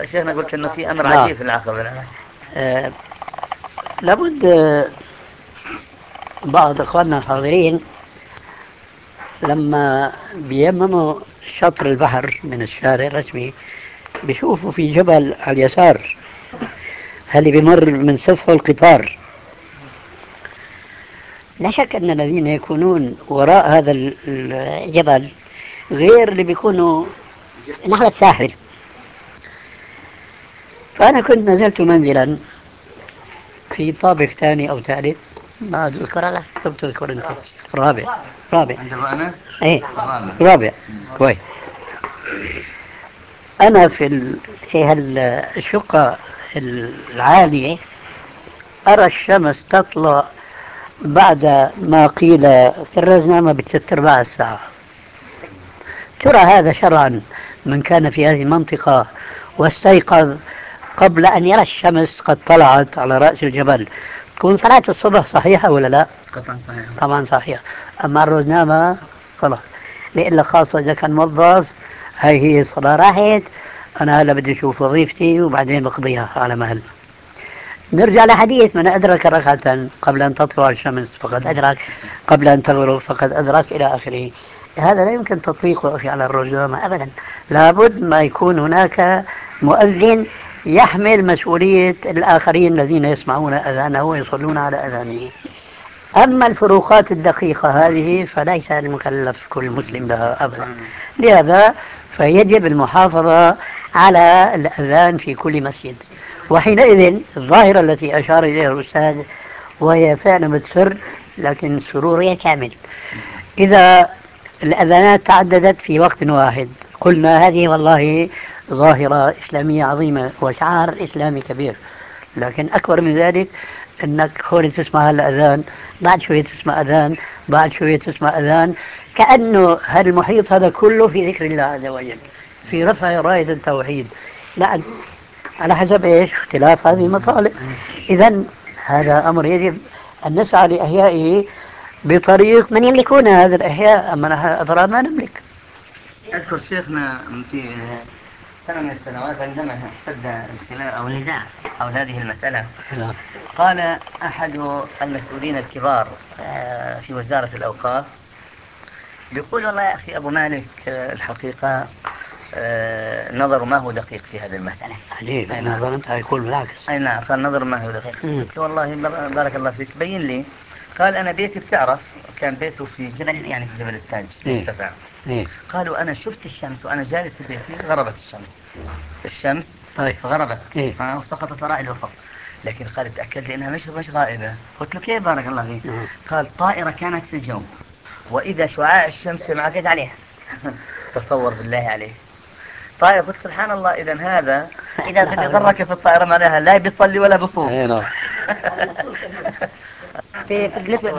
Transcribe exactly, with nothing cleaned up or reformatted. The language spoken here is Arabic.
شيخنا قلت انه في امر نعم. عجيب في العقبة. آه لابد آه، بعض اخواننا الحاضرين لما بيمموا شطر البحر من الشارع الرسمي بيشوفوا في جبل على اليسار هل بيمر من سفح القطار. لا شك أن الذين يكونون وراء هذا الجبل غير اللي بيكونوا نحو الساحل. فأنا كنت نزلت منزلا في طابق ثاني أو ثالث، ما أذكر لك، كم تذكر أنت؟ رابع. رابع عند ابو انس. إيه الرابع. رابع. كويس. أنا في ال... في هالشقة العالية أرى الشمس تطلع بعد ما قيل في الرزنامة بثلاث أرباع الساعة. ترى هذا شرعا من كان في هذه المنطقة واستيقظ قبل أن يرى الشمس قد طلعت على رأس الجبل تكون صلاة الصبح صحيحة ولا لا؟ قطعا صحيح. طبعا صحيحة. أما الرزنامة خلاص، لإلا خاصة إذا كان موظف هاي هي الصلاة راحت، أنا هلا بدي أشوف وظيفتي وبعدين بقضيها على مهل. نرجع لحديث: من أدرك ركعة قبل أن تطلع الشمس فقد أدرك، قبل أن تغرب فقد أدرك، إلى آخره. هذا لا يمكن تطبيقه أخي على الرزومة أبدا. لابد ما يكون هناك مؤذن يحمل مسؤولية الآخرين الذين يسمعون أذانه ويصلون على أذانه. أما الفروقات الدقيقة هذه فليس المكلف كل مسلم لها أبدا. لهذا فيجب المحافظة على الأذان في كل مسجد. وحينئذ الظاهرة التي أشار إليها الأستاذ وهي فعلا بتسر، لكن سرورية كامل. إذا الأذانات تعددت في وقت واحد قلنا هذه والله ظاهرة إسلامية عظيمة وشعار إسلامي كبير. لكن أكبر من ذلك أنك هون تسمع الأذان، بعد شوية تسمع أذان، بعد شوية تسمع أذان، كأنه هذا المحيط هذا كله في ذكر الله عز وجل، في رفع راية التوحيد. لا، على حسب إيش اختلاف هذه المطالب. إذا هذا أمر يجب أن نسعى لإحيائه بطريق من يملكون هذا الإحياء، أما نحن الأفراد ما نملك. اذكر شيخنا في سنة من السنوات عندما اشتد الخلاف او النزاع حول هذه المسألة، قال احد المسؤولين الكبار آه، في وزارة الاوقاف، بيقول: والله يا اخي ابو مالك، آه، الحقيقة آه، نظر ما هو دقيق في هذه المسألة. عجيب. أي أنا نعم. ظننت هيكون بالعكس. اي نعم. قال: نظر ما هو دقيق. قلت له: والله بارك الله فيك، بين لي. قال: انا بيتي بتعرف كان بيته في جبل، يعني في جبل التاج مرتفع. إيه. قالوا: أنا شفت الشمس وأنا جالس في بيتي، غربت الشمس. الشمس طيب. غربت إيه. آه، وسقطت وراء الأفق. لكن قال: تأكد لي أنها مش مش غائبة. قلت له: كيف بارك الله فيك؟ نعم. قال: طائرة كانت في الجو وإذا شعاع الشمس انعكس عليها. تصور بالله عليك. طيب، قلت: سبحان الله. إذا هذا إذا بدي ضرك في الطائرة معناها لا بيصلي ولا بصوم. إيه نعم. في بالنسبة